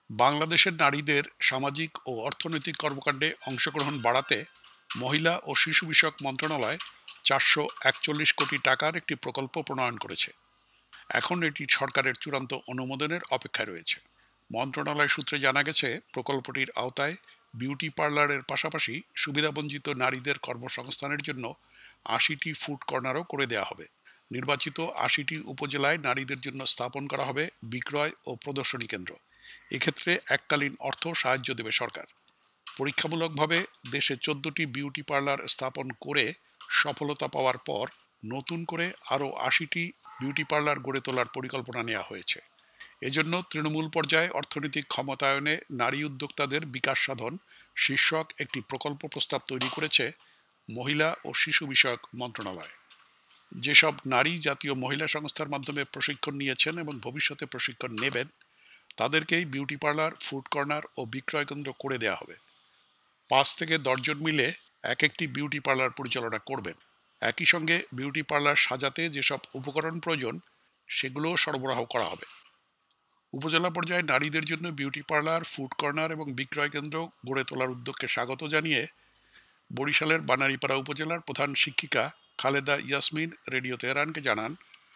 বাংলাদেশের নারীদের সামাজিক ও অর্থনৈতিক কর্মকাণ্ডে অংশগ্রহণ বাড়াতে মহিলা ও শিশু বিষয়ক মন্ত্রণালয় 441 কোটি টাকার একটি প্রকল্প প্রণয়ন করেছে। এখন এটি সরকারের চূড়ান্ত অনুমোদনের অপেক্ষায় রয়েছে। মন্ত্রণালয় সূত্রে জানা গেছে, প্রকল্পটির আওতায় বিউটি পার্লারের পাশাপাশি সুবিধাবঞ্চিত নারীদের কর্মসংস্থানের জন্য 80টি ফুড কর্নারও করে দেওয়া হবে। নির্বাচিত 80টি উপজেলায় নারীদের জন্য স্থাপন করা হবে বিক্রয় ও প্রদর্শনী কেন্দ্র। এক্ষেত্রে এককালীন অর্থ সাহায্য দেবে সরকার। পরীক্ষামূলকভাবে দেশে 14টি বিউটি পার্লার স্থাপন করে সফলতা পাওয়ার পর নতুন করে আরও 80টি বিউটি পার্লার গড়ে তোলার পরিকল্পনা নেওয়া হয়েছে। এজন্য তৃণমূল পর্যায়ে অর্থনৈতিক ক্ষমতায়নে নারী উদ্যোক্তাদের বিকাশ সাধন শীর্ষক একটি প্রকল্প প্রস্তাব তৈরি করেছে মহিলা ও শিশু বিষয়ক মন্ত্রণালয়। যেসব নারী জাতীয় মহিলা সংস্থার মাধ্যমে প্রশিক্ষণ নিয়েছেন এবং ভবিষ্যতে প্রশিক্ষণ নেবেন, তাদেরকেই বিউটি পার্লার, ফুড কর্নার ও বিক্রয় কেন্দ্র করে দেওয়া হবে। 5 থেকে 10 জন মিলে এক একটি বিউটি পার্লার পরিচালনা করবেন। একই সঙ্গে বিউটি পার্লার সাজাতে যেসব উপকরণ প্রয়োজন সেগুলোও সরবরাহ করা হবে। উপজেলা পর্যায়ে নারীদের জন্য বিউটি পার্লার, ফুড কর্নার এবং বিক্রয় কেন্দ্র গড়ে তোলার উদ্যোগকে স্বাগত জানিয়ে বরিশালের বানারীপাড়া উপজেলার প্রধান শিক্ষিকা খালেদা ইয়াসমিন রেডিও তেহরানকে জানান,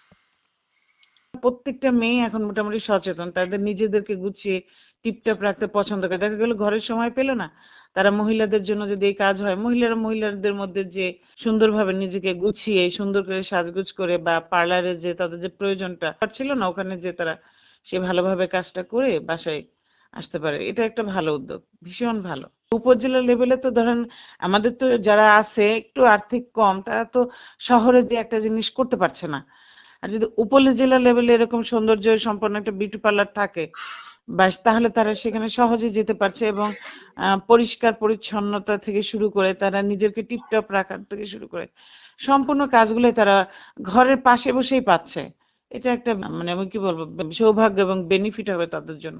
প্রত্যেকটা মেয়ে এখন মোটামুটি সচেতন, তাদের নিজেদেরকে গুছিয়ে টিপটপ রাখতে পছন্দ করে। দেখা গেল ঘরের সময় পেল না, তারা মহিলাদের জন্য যদি এই কাজ হয়, মহিলাদের মধ্যে যে সুন্দরভাবে নিজেকে গুছিয়ে সুন্দর করে সাজগোজ করে বা পার্লারে যে তাদের যে প্রয়োজনটা ছিল না, ওখানে যে তারা সে ভালোভাবে কাজটা করে বাসায় আসতে পারে। এটা একটা ভালো উদ্যোগ, ভীষণ ভালো। উপজেলা লেভেলে তো ধরেন আমাদের তো যারা আছে একটু আর্থিক কম, তারা তো শহরে যে একটা জিনিস করতে পারছে না। আর যদি উপজেলা লেভেলে এরকম সৌন্দর্য সম্পন্ন একটা বিউটি পার্লার থাকে, বাস তাহলে তারা সেখানে সহজে যেতে পারছে এবং পরিষ্কার পরিচ্ছন্নতা থেকে শুরু করে তারা নিজেকে টিপটপ রাখার থেকে শুরু করে সম্পূর্ণ কাজগুলোই তারা ঘরের পাশে বসেই পাচ্ছে। এটা একটা মানে আমি কি বলবো, সৌভাগ্য এবং বেনিফিট হবে তাদের জন্য।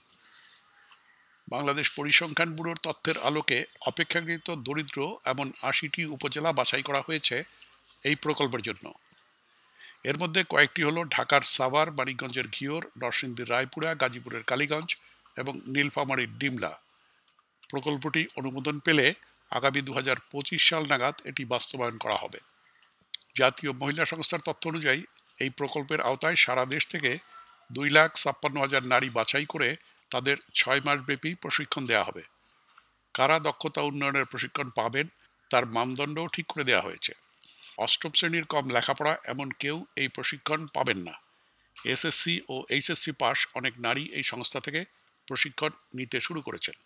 বাংলাদেশ পরিসংখ্যান ব্যুরোর তথ্যের আলোকে অপেক্ষাকৃত দরিদ্র এমন 80টি উপজেলা বাছাই করা হয়েছে এই প্রকল্পের জন্য। এর মধ্যে কয়েকটি হলো ঢাকার সাভার, মানিকগঞ্জের ঘিওর, নরসিংদীর রায়পুরা, গাজীপুরের কালীগঞ্জ এবং নীলফামারীর ডিমলা। প্রকল্পটি অনুমোদন পেলে আগামী 2025 সাল নাগাদ এটি বাস্তবায়ন করা হবে। জাতীয় মহিলা সংস্থার তথ্য অনুযায়ী এই প্রকল্পের আওতায় সারা দেশ থেকে 2,56,000 নারী বাছাই করে তাদের 6 মাস ব্যাপী প্রশিক্ষণ দেওয়া হবে। কারা দক্ষতা উন্নয়নের প্রশিক্ষণ পাবেন তার মানদণ্ডও ঠিক করে দেওয়া হয়েছে। 8ম শ্রেণীর কম লেখাপড়া এমন কেউ এই প্রশিক্ষণ পাবেন না। এসএসসি ও এইচএসসি পাস অনেক নারী এই সংস্থা থেকে প্রশিক্ষণ নিতে শুরু করেছেন।